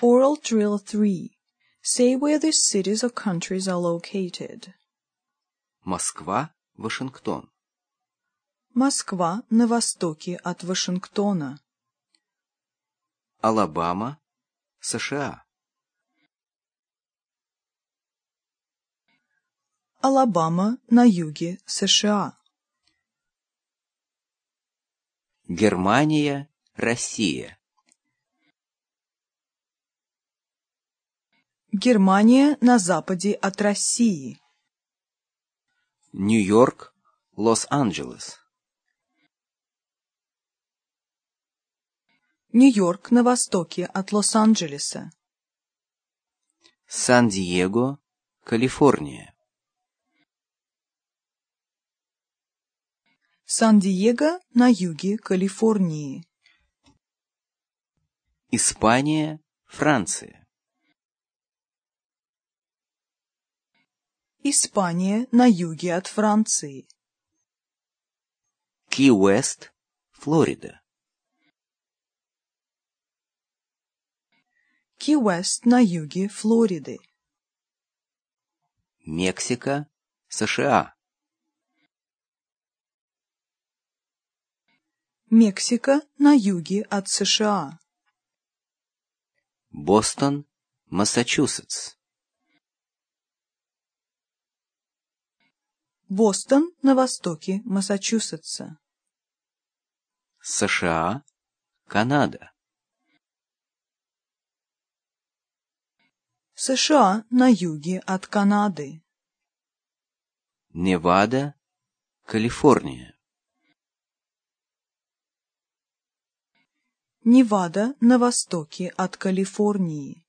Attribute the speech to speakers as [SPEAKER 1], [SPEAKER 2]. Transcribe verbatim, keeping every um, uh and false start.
[SPEAKER 1] Oral Drill three. Say where these cities or countries are located.
[SPEAKER 2] Москва, Вашингтон.
[SPEAKER 1] Москва на востоке от Вашингтона.
[SPEAKER 2] Алабама, США.
[SPEAKER 1] Алабама на юге США.
[SPEAKER 2] Германия, Россия.
[SPEAKER 1] Германия на западе от России.
[SPEAKER 2] Нью-Йорк, Лос-Анджелес.
[SPEAKER 1] Нью-Йорк на востоке от Лос-Анджелеса.
[SPEAKER 2] Сан-Диего, Калифорния.
[SPEAKER 1] Сан-Диего на юге Калифорнии.
[SPEAKER 2] Испания, Франция.
[SPEAKER 1] Испания на юге от Франции.
[SPEAKER 2] Ки-Уэст, Флорида.
[SPEAKER 1] Ки-Уэст на юге Флориды.
[SPEAKER 2] Мексика, США.
[SPEAKER 1] Мексика на юге от США.
[SPEAKER 2] Бостон, Массачусетс.
[SPEAKER 1] Бостон на востоке Массачусетса.
[SPEAKER 2] США, Канада.
[SPEAKER 1] США на юге от Канады.
[SPEAKER 2] Невада, Калифорния.
[SPEAKER 1] Невада на востоке от Калифорнии.